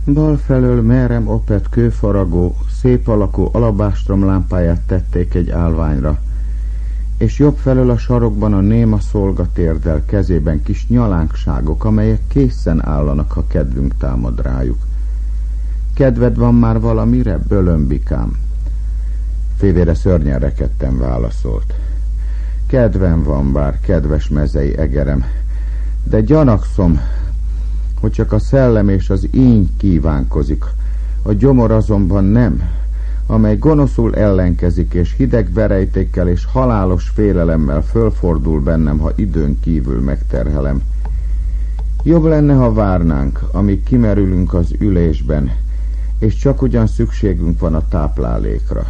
Bal felől merem opet kőfaragó, szép alakú alabástrom lámpáját tették egy állványra, és jobb felől a sarokban a néma szolga térdel kezében kis nyalánkságok, amelyek készen állanak, ha kedvünk támad rájuk. Kedved van már valamire, bölömbikám? Fivére szörnyen rekedten válaszolt. Kedvem van bár, kedves mezei egerem, de gyanakszom, hogy csak a szellem és az íny kívánkozik, a gyomor azonban nem, amely gonoszul ellenkezik, és hideg verejtékkel és halálos félelemmel fölfordul bennem, ha időn kívül megterhelem. Jobb lenne, ha várnánk, amíg kimerülünk az ülésben, és csak ugyan szükségünk van a táplálékra.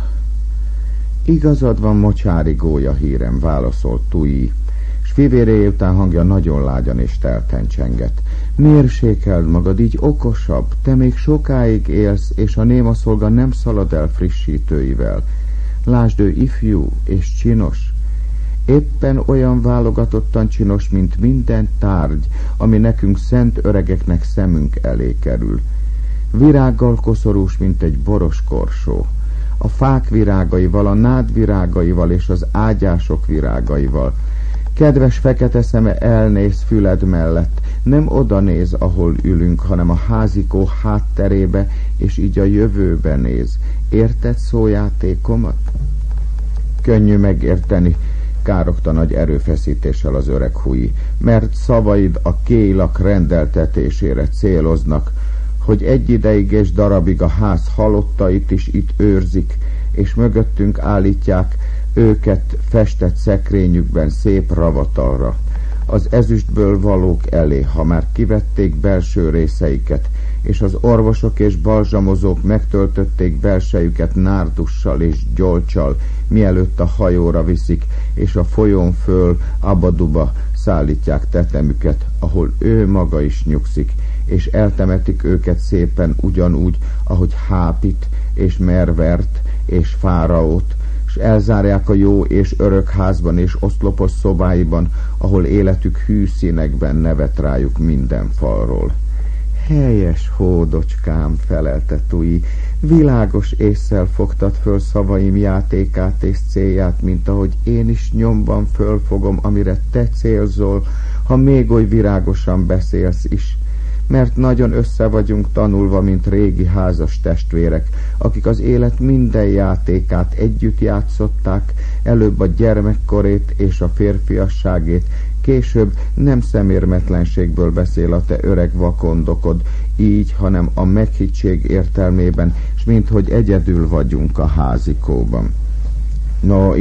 Igazad van, mocsári gólya hírem, válaszolt Tui, s fivéréje után hangja nagyon lágyan és telten csengett. Mérsékeld magad, így okosabb, te még sokáig élsz, és a néma szolga nem szalad el frissítőivel. Lásd, ő ifjú és csinos, éppen olyan válogatottan csinos, mint minden tárgy, ami nekünk szent öregeknek szemünk elé kerül. Virággal koszorús, mint egy boros korsó, a fák virágaival, a nád virágaival és az ágyások virágaival. Kedves fekete szeme elnéz füled mellett, nem oda néz, ahol ülünk, hanem a házikó hátterébe, és így a jövőbe néz. Érted szójátékomat? Könnyű megérteni, károgta nagy erőfeszítéssel az öreg Hui, mert szavaid a kélak rendeltetésére céloznak, hogy egy ideig és darabig a ház halottait is itt őrzik, és mögöttünk állítják őket festett szekrényükben szép ravatalra, az ezüstből valók elé, ha már kivették belső részeiket, és az orvosok és balzsamozók megtöltötték belsejüket nárdussal és gyolccsal, mielőtt a hajóra viszik, és a folyón föl Abaduba szállítják tetemüket, ahol ő maga is nyugszik, és eltemetik őket szépen ugyanúgy, ahogy Hápit és Mervert és Fáraót, s elzárják a jó és örök házban és oszlopos szobáiban, ahol életük hű színekben nevet rájuk minden falról. Helyes, hódocskám, felelte Tui, világos ésszel fogtad föl szavaim játékát és célját, mint ahogy én is nyomban fölfogom, amire te célzol, ha még oly virágosan beszélsz is. Mert nagyon össze vagyunk tanulva, mint régi házas testvérek, akik az élet minden játékát együtt játszották, előbb a gyermekkorét és a férfiasságét, később nem szemérmetlenségből beszél a te öreg vakondokod, így, hanem a meghittség értelmében, s minthogy egyedül vagyunk a házikóban. No,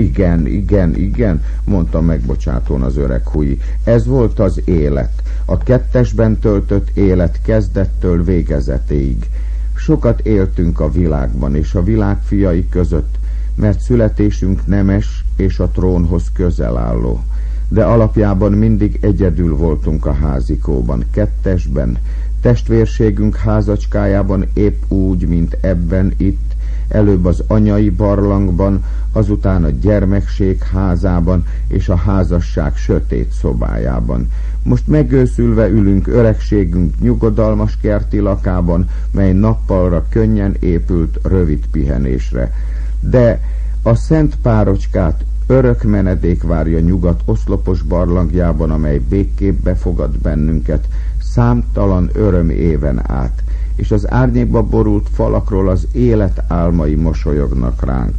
igen, mondta megbocsátón az öreg Hui. Ez volt az élet, a kettesben töltött élet kezdettől végezetéig. Sokat éltünk a világban és a világ fiai között, mert születésünk nemes és a trónhoz közel álló. De alapjában mindig egyedül voltunk a házikóban, kettesben, testvérségünk házacskájában épp úgy, mint ebben itt, előbb az anyai barlangban, azután a gyermekség házában és a házasság sötét szobájában. Most megőszülve ülünk öregségünk nyugodalmas kerti lakában, mely nappalra könnyen épült rövid pihenésre. De a szent párocskát örök menedék várja nyugat oszlopos barlangjában, amely végképp befogad bennünket számtalan öröm éven át, és az árnyékba borult falakról az élet álmai mosolyognak ránk.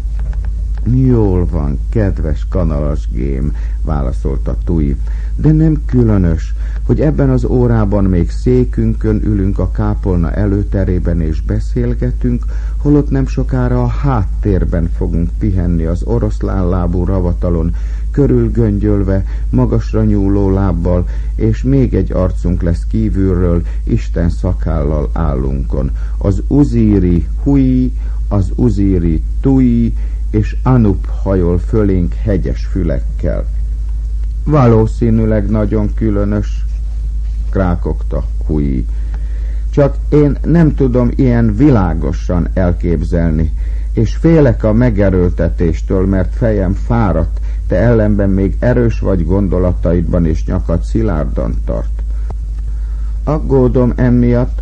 Jól van, kedves kanalas gém, válaszolta Tui, de nem különös, hogy ebben az órában még székünkön ülünk a kápolna előterében és beszélgetünk, holott nem sokára a háttérben fogunk pihenni az oroszlánlábú ravatalon, körülgöngyölve, magasra nyúló lábbal, és még egy arcunk lesz kívülről, Isten szakállal állunkon. Az Uzíri Hui, az Uzíri Tui, és Anup hajol fölénk hegyes fülekkel. Valószínűleg nagyon különös, krákogta Hui. Csak én nem tudom ilyen világosan elképzelni, és félek a megerőltetéstől, mert fejem fáradt, te ellenben még erős vagy gondolataidban, és nyakad szilárdan tart. Aggódom emiatt,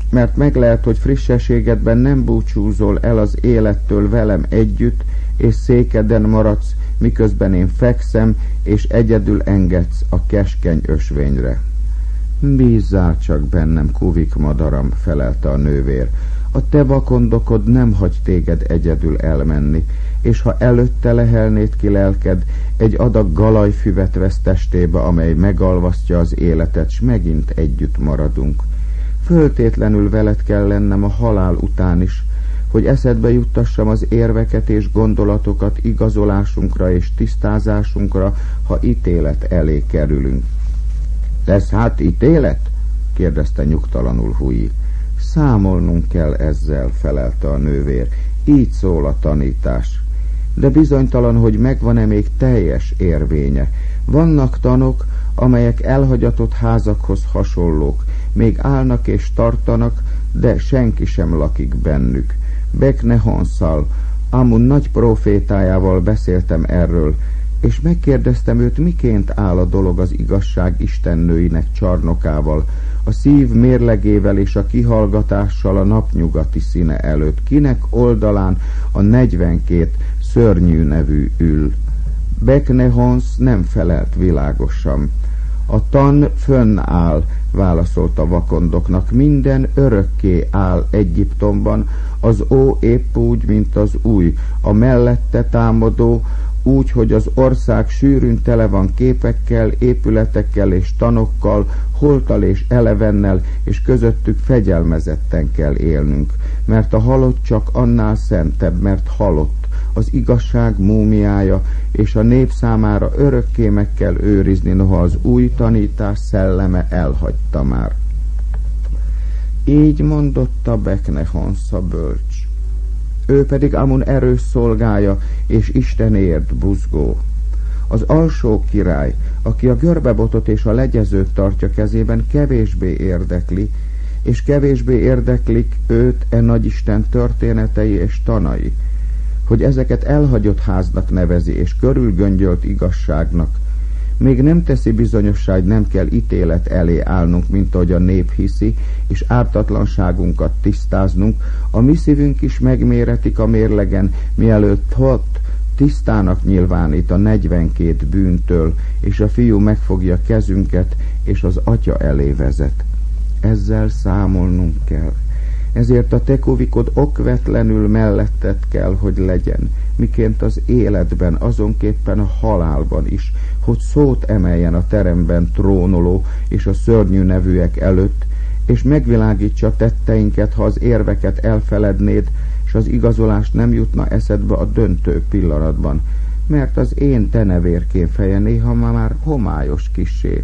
mert meg lehet, hogy frissességedben nem búcsúzol el az élettől velem együtt, és székeden maradsz, miközben én fekszem, és egyedül engedsz a keskeny ösvényre. Bízzál csak bennem, kuvik madaram, felelte a nővér. A te vakondokod nem hagy téged egyedül elmenni, és ha előtte lehelnéd ki lelked, egy adag galajfüvet vesz testébe, amely megalvasztja az életet, s megint együtt maradunk. Föltétlenül veled kell lennem a halál után is, hogy eszedbe juttassam az érveket és gondolatokat igazolásunkra és tisztázásunkra, ha ítélet elé kerülünk. Lesz hát ítélet? kérdezte nyugtalanul Hui. Számolnunk kell ezzel, felelte a nővér. Így szól a tanítás. De bizonytalan, hogy megvan-e még teljes érvénye. Vannak tanok, amelyek elhagyatott házakhoz hasonlók, még állnak és tartanak, de senki sem lakik bennük. Beknehonszal, Amun nagy profétájával beszéltem erről, és megkérdeztem őt, miként áll a dolog az igazság istennőinek csarnokával, a szív mérlegével és a kihallgatással a napnyugati színe előtt, kinek oldalán a 42 szörnyű nevű ül. Beknehonsz nem felelt világosan. A tan fönnáll, válaszolta vakondoknak, minden örökké áll Egyiptomban, az ó épp úgy, mint az új, a mellette támadó, úgy, hogy az ország sűrűn tele van képekkel, épületekkel és tanokkal, holttal és elevennel, és közöttük fegyelmezetten kell élnünk, mert a halott csak annál szentebb, mert halott, az igazság múmiája, és a nép számára örökké meg kell őrizni, noha az új tanítás szelleme elhagyta már. Így mondotta Beknehonsz a bölcs. Ő pedig Amun erős szolgája, és Istenért buzgó. Az alsó király, aki a görbebotot és a legyezőt tartja kezében, kevésbé érdekli, és kevésbé érdeklik őt nagyisten történetei és tanai, hogy ezeket elhagyott háznak nevezi, és körülgöngyölt igazságnak. Még nem teszi bizonyossá, hogy nem kell ítélet elé állnunk, mint ahogy a nép hiszi, és ártatlanságunkat tisztáznunk, a mi szívünk is megméretik a mérlegen, mielőtt ott tisztának nyilvánít a 42 bűntől, és a fiú megfogja kezünket, és az atya elé vezet. Ezzel számolnunk kell. Ezért a te kuvikod okvetlenül melletted kell, hogy legyen, miként az életben, azonképpen a halálban is, hogy szót emeljen a teremben trónoló és a szörnyű nevűek előtt, és megvilágítsa tetteinket, ha az érveket elfelednéd, s az igazolás nem jutna eszedbe a döntő pillanatban, mert az én denevérkén feje néha már homályos kissé.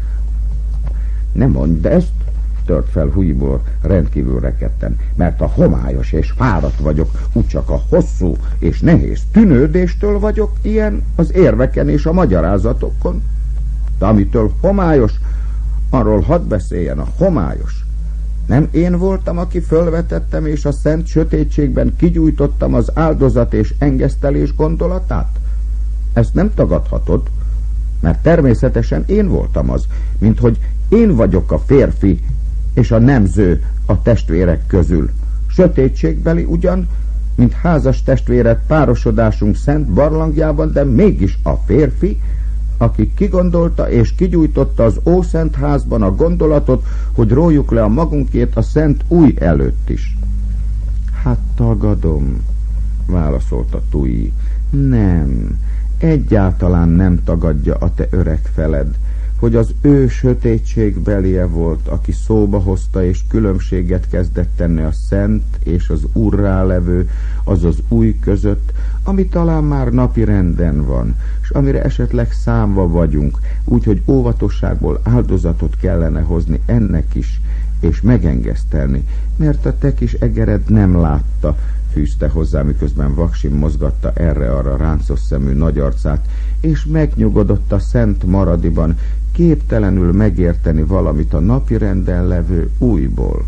Nem mondd ezt, tört fel Huiból rendkívül rekedten, mert a homályos és fáradt vagyok, úgycsak a hosszú és nehéz tűnődéstől vagyok ilyen az érveken és a magyarázatokon. De amitől homályos, arról hadd beszéljen a homályos. Nem én voltam, aki fölvetettem, és a szent sötétségben kigyújtottam az áldozat és engesztelés gondolatát? Ezt nem tagadhatod, mert természetesen én voltam az, mint hogy én vagyok a férfi és a nemző a testvérek közül. Sötétségbeli ugyan, mint házas testvéred párosodásunk szent barlangjában, de mégis a férfi, aki kigondolta és kigyújtotta az ószent házban a gondolatot, hogy rójuk le a magunkét a szent új előtt is. Hát tagadom, válaszolta Tui. Nem, egyáltalán nem tagadja a te öreg feled, hogy az ő sötétségbelie volt, aki szóba hozta és különbséget kezdett tenni a szent és az urrá levő, azaz új között, ami talán már napi renden van, s amire esetleg számva vagyunk, úgyhogy óvatosságból áldozatot kellene hozni ennek is, és megengesztelni, mert a te kis egered nem látta, fűzte hozzá, miközben Vaksim mozgatta erre-arra ráncos szemű nagy arcát, és megnyugodott a szent maradiban, képtelenül megérteni valamit a napirenden levő újból.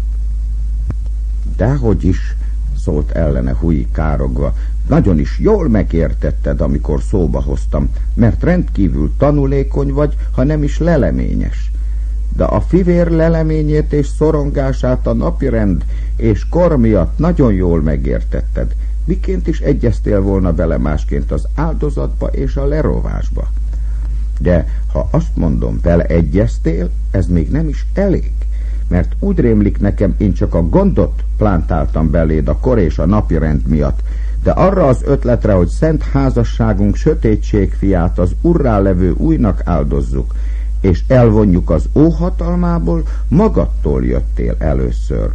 Dehogy is, szólt ellene Hui károgva, nagyon is jól megértetted, amikor szóba hoztam, mert rendkívül tanulékony vagy, ha nem is leleményes. de a fivér leleményét és szorongását a napirend és kor miatt nagyon jól megértetted. Miként is egyeztél volna vele másként az áldozatba és a lerovásba? De ha azt mondom, vele egyeztél, ez még nem is elég, mert úgy rémlik nekem, én csak a gondot plántáltam beléd a kor és a napirend miatt, de arra az ötletre, hogy szent házasságunk sötétség fiát az urrá levő újnak áldozzuk, és elvonjuk az óhatalmából, magadtól jöttél először.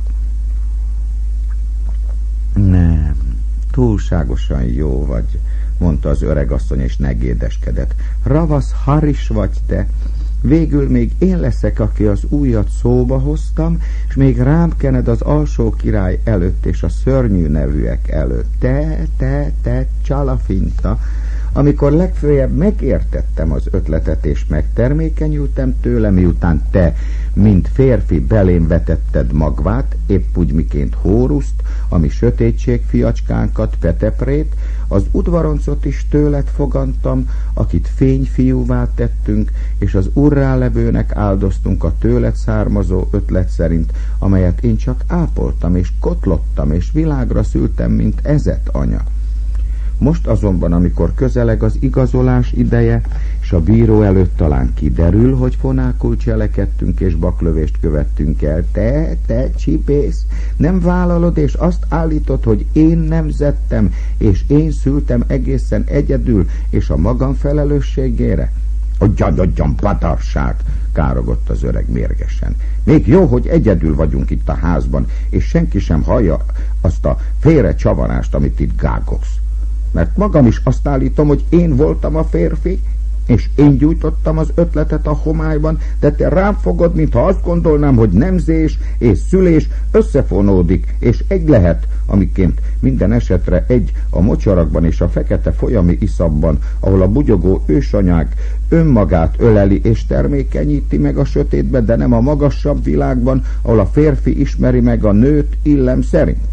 Nem, túlságosan jó vagy, mondta az öregasszony, és negédeskedett. Ravasz haris vagy te. Végül még én leszek, aki az újat szóba hoztam, és még rám kened az alsó király előtt és a szörnyű nevűek előtt. Te, csalafinta! Amikor legfőjebb megértettem az ötletet, és megtermékenyültem tőle, miután te, mint férfi, belém vetetted magvát, épp úgy miként Hóruszt, ami sötétség fiacskánkat, Peteprét, az udvaroncot is tőled fogantam, akit fényfiúvá tettünk, és az urrálevőnek áldoztunk a tőled származó ötlet szerint, amelyet én csak ápoltam, és kotlottam, és világra szültem, mint ezet anya. Most azonban, amikor közeleg az igazolás ideje, és a bíró előtt talán kiderül, hogy fonákul cselekedtünk és baklövést követtünk el, te csipész, nem vállalod, és azt állítod, hogy én nemzettem, és én szültem egészen egyedül, és a magam felelősségére? Adjan, badarság, károgott az öreg mérgesen. Még jó, hogy egyedül vagyunk itt a házban, és senki sem hallja azt a félre csavarást, amit itt gágolsz. Mert magam is azt állítom, hogy én voltam a férfi, és én gyújtottam az ötletet a homályban, de te rám fogod, mintha azt gondolnám, hogy nemzés és szülés összefonódik, és egy lehet, amiként minden esetre egy a mocsarakban és a fekete folyami iszapban, ahol a bugyogó ősanyák önmagát öleli és termékenyíti meg a sötétbe, de nem a magasabb világban, ahol a férfi ismeri meg a nőt illem szerint.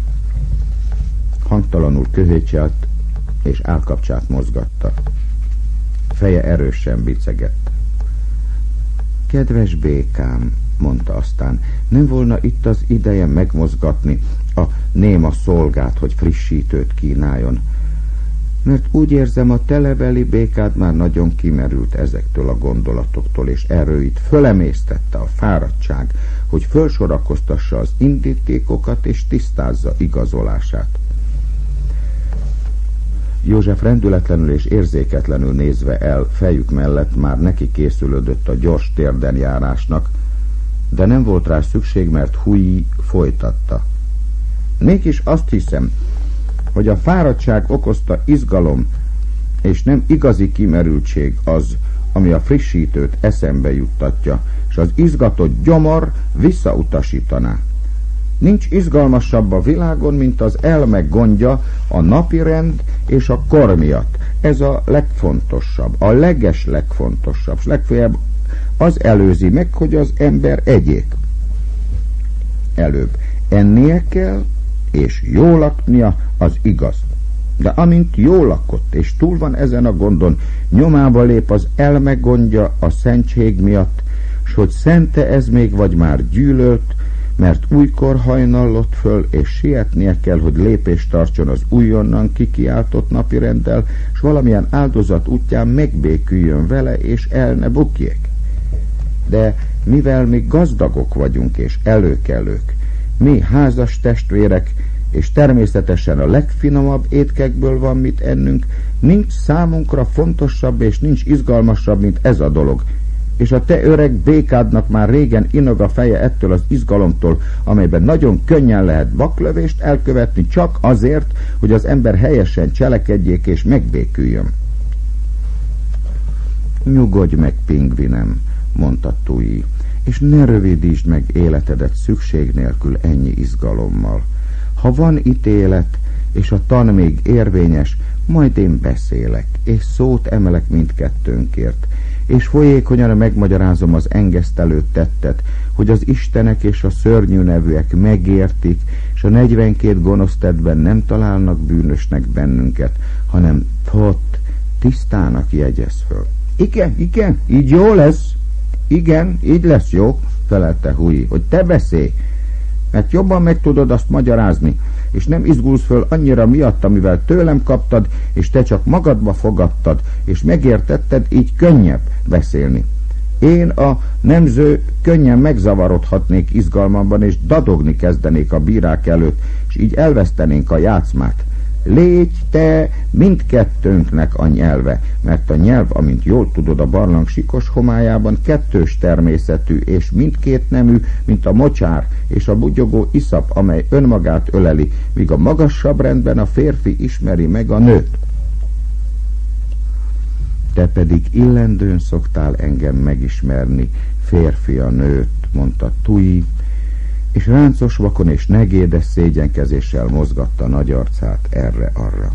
Hangtalanul köhécselt, és állkapcsát mozgatta. Feje erősen bicegett. Kedves békám, mondta aztán, nem volna itt az ideje megmozgatni a néma szolgát, hogy frissítőt kínáljon, mert úgy érzem, a telebeli békád már nagyon kimerült ezektől a gondolatoktól, és erőit fölemésztette a fáradtság, hogy fölsorakoztassa az indítékokat és tisztázza igazolását. József rendületlenül és érzéketlenül nézve el fejük mellett már neki készülődött a gyors térdenjárásnak, de nem volt rá szükség, mert Hui folytatta. Mégis azt hiszem, hogy a fáradtság okozta izgalom, és nem igazi kimerültség az, ami a frissítőt eszembe juttatja, és az izgatott gyomor visszautasítaná. Nincs izgalmasabb a világon, mint az elme gondja, a napirend és a kor miatt. Ez a legfontosabb, a legfontosabb, és legfeljebb az előzi meg, hogy az ember egyék. Előbb ennie kell, és jól laknia, az igaz. De amint jól lakott, és túl van ezen a gondon, nyomába lép az elme gondja a szentség miatt, s hogy szente ez még vagy már gyűlölt, mert újkor hajnallott föl, és sietnie kell, hogy lépést tartson az újonnan kikiáltott napirenddel, s valamilyen áldozat útján megbéküljön vele, és el ne bukjék. De mivel mi gazdagok vagyunk, és előkelők, mi házas testvérek, és természetesen a legfinomabb étkekből van mit ennünk, nincs számunkra fontosabb, és nincs izgalmasabb, mint ez a dolog, és a te öreg békádnak már régen inog a feje ettől az izgalomtól, amelyben nagyon könnyen lehet baklövést elkövetni, csak azért, hogy az ember helyesen cselekedjék és megbéküljön. Nyugodj meg, pingvinem, mondta Tui, és ne rövidítsd meg életedet szükség nélkül ennyi izgalommal. Ha van ítélet, és a tan még érvényes, majd én beszélek, és szót emelek mindkettőnkért, és folyékonyan megmagyarázom az engesztelő tettet, hogy az istenek és a szörnyű nevűek megértik, és a 42 gonosz tettben nem találnak bűnösnek bennünket, hanem tisztának jegyez föl. Igen, így jó lesz, Igen, így lesz jó, felelte Hui, hogy te beszélj, mert jobban meg tudod azt magyarázni, és nem izgulsz föl annyira miatt, amivel tőlem kaptad, és te csak magadba fogadtad, és megértetted, így könnyebb beszélni. Én a nemző könnyen megzavarodhatnék izgalmamban, és dadogni kezdenék a bírák előtt, és így elvesztenénk a játszmát. Légy te mindkettőnknek a nyelve, mert a nyelv, amint jól tudod, a barlang sikos homályában kettős természetű, és mindkét nemű, mint a mocsár és a bugyogó iszap, amely önmagát öleli, míg a magasabb rendben a férfi ismeri meg a nőt. Te pedig illendőn szoktál engem megismerni, férfi a nőt, mondta Tui, és ráncos vakon és negédes szégyenkezéssel mozgatta nagy arcát erre-arra.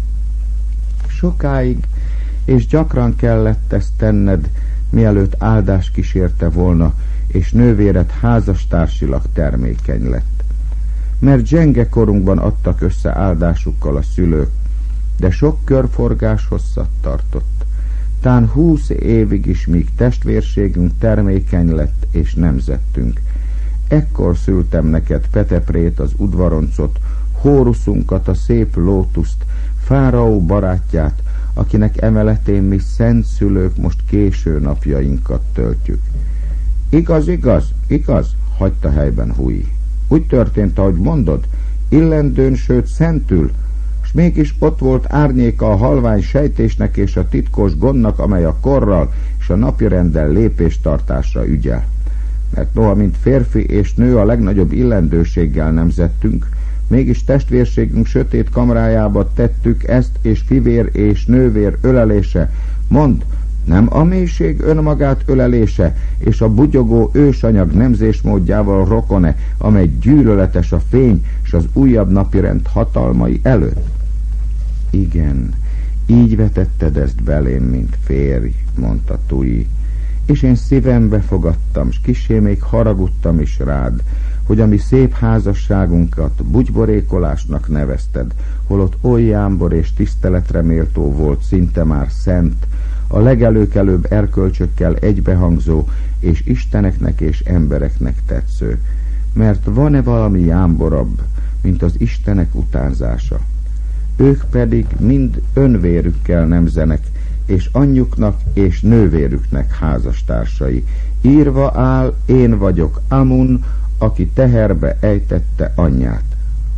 Sokáig és gyakran kellett ezt tenned, mielőtt áldás kísérte volna, és nővéred házastársilag termékeny lett. Mert gyenge korunkban adtak össze áldásukkal a szülők, de sok körforgás hosszat tartott. Tán 20 évig is, míg testvérségünk termékeny lett, és nemzettünk. Ekkor szültem neked Peteprét, az udvaroncot, Hóruszunkat, a szép lótuszt, Fáraó barátját, akinek emeletén mi szent szülők most késő napjainkat töltjük. Igaz, igaz, igaz, hagyta helyben Hui. Úgy történt, ahogy mondod, illendőn, sőt szentül, s mégis ott volt árnyéka a halvány sejtésnek és a titkos gondnak, amely a korral és a napirenddel lépéstartásra ügyel. Mert noha, mint férfi és nő a legnagyobb illendőséggel nemzettünk, mégis testvérségünk sötét kamrájába tettük ezt, és fivér és nővér ölelése. Mondd, nem a mélység önmagát ölelése, és a bugyogó ősanyag nemzésmódjával rokone, amely gyűlöletes a fény és az újabb napirend hatalmai előtt? Igen, így vetetted ezt belém, mint férj, mondta Tui, és én szívembe fogadtam, s kissé még haragudtam is rád, hogy a mi szép házasságunkat bugyborékolásnak nevezted, holott oly jámbor és tiszteletre méltó volt, szinte már szent, a legelőkelőbb erkölcsökkel egybehangzó, és isteneknek és embereknek tetsző. Mert van-e valami jámborabb, mint az istenek utánzása? Ők pedig mind önvérükkel nemzenek, és anyjuknak és nővérüknek házastársai. Írva áll, én vagyok Amun, aki teherbe ejtette anyját.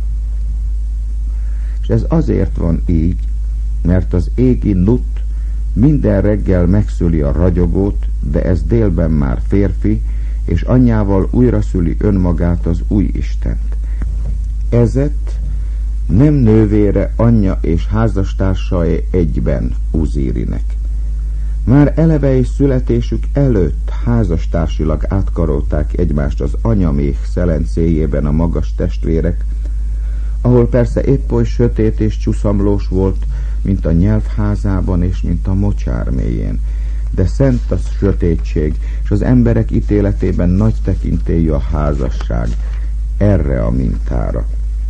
És ez azért van így, mert az égi Nut minden reggel megszüli a ragyogót, de ez délben már férfi, és anyjával újra szüli önmagát, az új Istent. Ezet nem nővére, anyja és házastársai egyben Uzírinek. Már eleve és születésük előtt házastársilag átkarolták egymást az anyaméh szelencéjében a magas testvérek, ahol persze épp oly sötét és csúszamlós volt, mint a nyelvházában és mint a mocsár mélyén, de szent a sötétség, és az emberek ítéletében nagy tekintélyű a házasság, erre a mintára.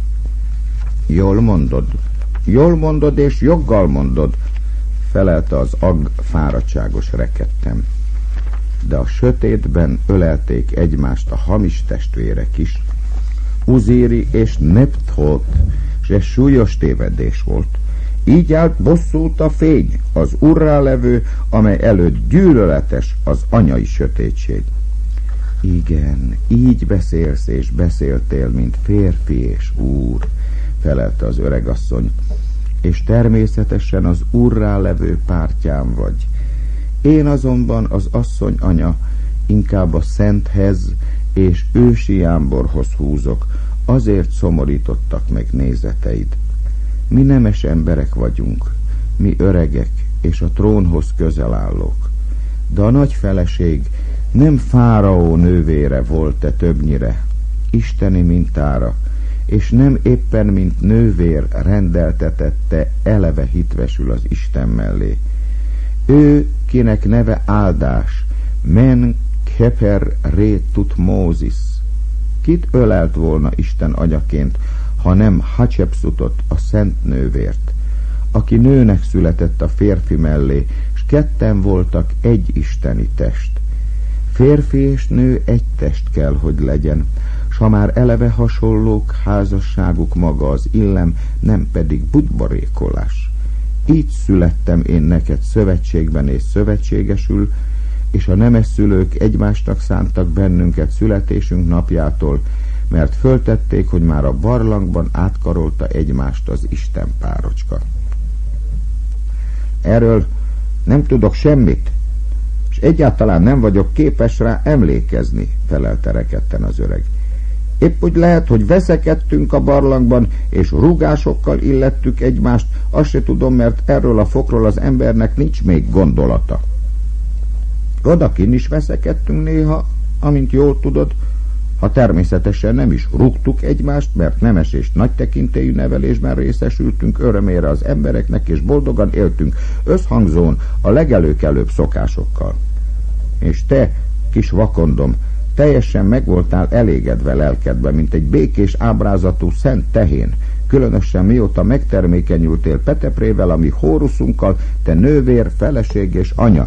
Jól mondod, és joggal mondod, felelte az ag fáradtságos rekedtem. De a sötétben ölelték egymást a hamis testvérek is. Uzíri és Nepthót, és ez súlyos tévedés volt. Így állt bosszút a fény, az urrá levő, amely előtt gyűlöletes az anyai sötétség. Igen, így beszélsz és beszéltél, mint férfi és úr, felelte az öregasszony, és természetesen az urrá levő pártján vagy. Én azonban az asszony anya inkább a szenthez és ősi jámborhoz húzok, azért szomorítottak meg nézeteid. Mi nemes emberek vagyunk, mi öregek és a trónhoz közel állók. De a nagy feleség nem Fáraó nővére volt-e többnyire, isteni mintára, és nem éppen mint nővér rendeltetette eleve hitvesül az Isten mellé. Ő, kinek neve áldás, Men Keper Ré Tutmózis. Kit ölelt volna Isten agyaként, ha nem Hatshepsutot, a szent nővért, aki nőnek született a férfi mellé, s ketten voltak egy isteni test. Férfi és nő egy test kell, hogy legyen, s ha már eleve hasonlók, házasságuk maga az illem, nem pedig bugybarékolás. Így születtem én neked szövetségben és szövetségesül, és a nemes szülők egymásnak szántak bennünket születésünk napjától, mert föltették, hogy már a barlangban átkarolta egymást az Isten párocska. Erről nem tudok semmit, és egyáltalán nem vagyok képes rá emlékezni, felelte rekedten az öreg. Épp úgy lehet, hogy veszekedtünk a barlangban, és rúgásokkal illettük egymást, azt se tudom, mert erről a fokról az embernek nincs még gondolata. Odakin is veszekedtünk néha, amint jól tudod, ha természetesen nem is rúgtuk egymást, mert nemes és nagy tekintélyű nevelésben részesültünk örömére az embereknek, és boldogan éltünk összhangzón a legelőkelőbb szokásokkal. És te, kis vakondom, teljesen meg voltál elégedve lelkedbe, mint egy békés ábrázatú szent tehén, különösen mióta megtermékenyültél Peteprével, ami Hóruszunkkal, te nővér, feleség és anya.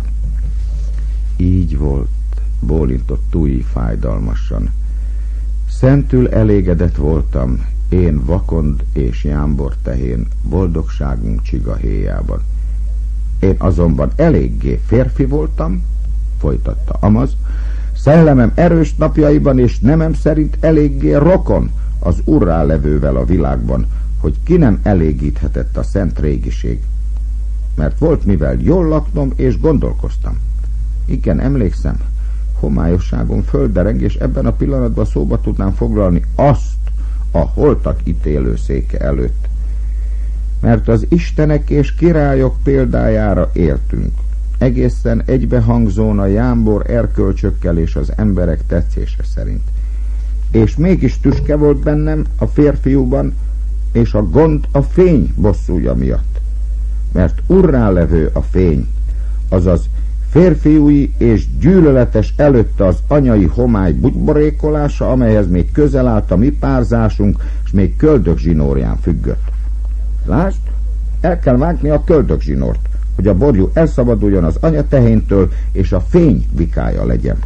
Így volt, bólintott Túi fájdalmasan. Szentül elégedett voltam, én vakond és jámbor tehén, boldogságunk csiga héjában. Én azonban eléggé férfi voltam, folytatta Amaz, szellemem erős napjaiban, és nemem szerint eléggé rokon az urrá levővel a világban, hogy ki nem elégíthetett a szent régiség. Mert volt mivel jól laknom, és gondolkoztam. Igen, emlékszem, homályosságom földereng, és ebben a pillanatban szóba tudnám foglalni azt a holtak ítélő széke előtt. Mert az istenek és királyok példájára éltünk, egészen egybehangzón a jámbor erkölcsökkel és az emberek tetszése szerint. És mégis tüske volt bennem a férfiúban, és a gond a fény bosszúja miatt. Mert urrá levő a fény, azaz férfiúi és gyűlöletes előtte az anyai homály bugyborékolása, amelyhez még közel állt a mi párzásunk, és még köldögzsinórján függött. Lásd, el kell vágni a köldögzsinort, hogy a borjú elszabaduljon az anyatehéntől, és a fény vikája legyen.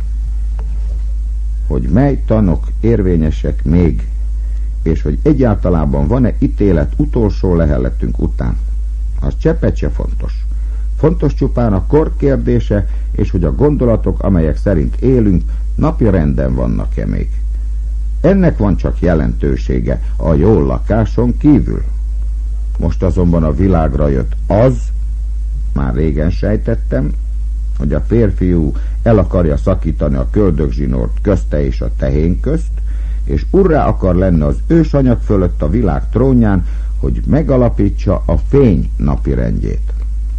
Hogy mely tanok érvényesek még, és hogy egyáltalában van-e ítélet utolsó leheletünk után, az cseppet se fontos. Fontos csupán a kor kérdése, és hogy a gondolatok, amelyek szerint élünk, napi renden vannak-e még. Ennek van csak jelentősége a jól lakáson kívül. Most azonban a világra jött az, már régen sejtettem, hogy a férfiú el akarja szakítani a köldögzsinort közte és a tehén közt, és urrá akar lenni az ősanyag fölött a világ trónján, hogy megalapítsa a fény napirendjét.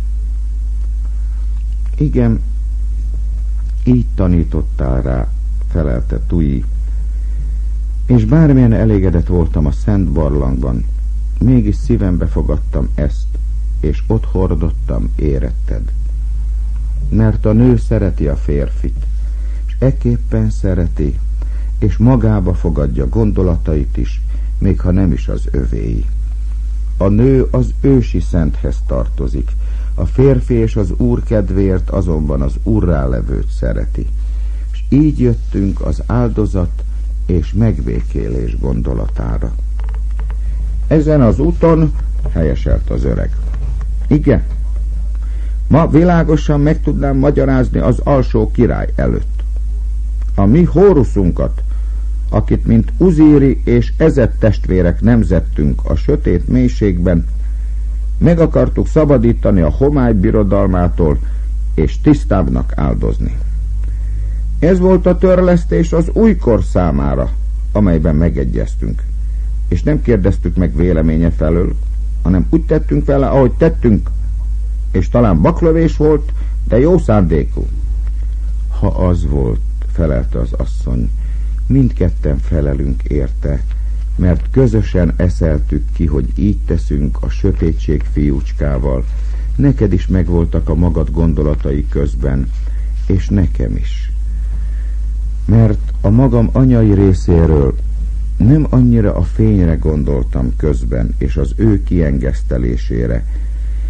Igen, így tanítottál rá, felelte Túi, és bármilyen elégedett voltam a szent barlangban, mégis szívembe fogadtam ezt, és ott hordottam, éretted. Mert a nő szereti a férfit, és ekképpen szereti, és magába fogadja gondolatait is, még ha nem is az övéi. A nő az ősi szenthez tartozik, a férfi és az Úr kedvéért azonban az urrá levőt szereti. És így jöttünk az áldozat és megbékélés gondolatára. Ezen az úton, helyeselt az öreg. Igen, ma világosan meg tudnám magyarázni az alsó király előtt. A mi Hóruszunkat, akit mint Uzíri és Ezet testvérek nemzettünk a sötét mélységben, meg akartuk szabadítani a homály birodalmától, és tisztábbnak áldozni. Ez volt a törlesztés az újkor számára, amelyben megegyeztünk, és nem kérdeztük meg véleménye felől, hanem úgy tettünk vele, ahogy tettünk, és talán baklövés volt, de jó szándékú. Ha az volt, felelte az asszony, mindketten felelünk érte, mert közösen eszeltük ki, hogy így teszünk a sötétség fiúcskával. Neked is megvoltak a magad gondolatai közben, és nekem is. Mert a magam anyai részéről nem annyira a fényre gondoltam közben, és az ő kiengesztelésére,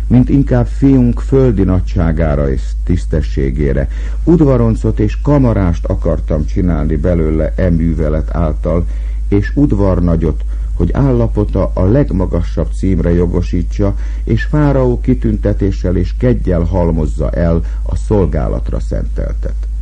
mint inkább fiunk földi nagyságára és tisztességére. Udvaroncot és kamarást akartam csinálni belőle művelet által, és udvarnagyot, hogy állapota a legmagasabb címre jogosítsa, és fáraó kitüntetéssel és keggyel halmozza el a szolgálatra szenteltet.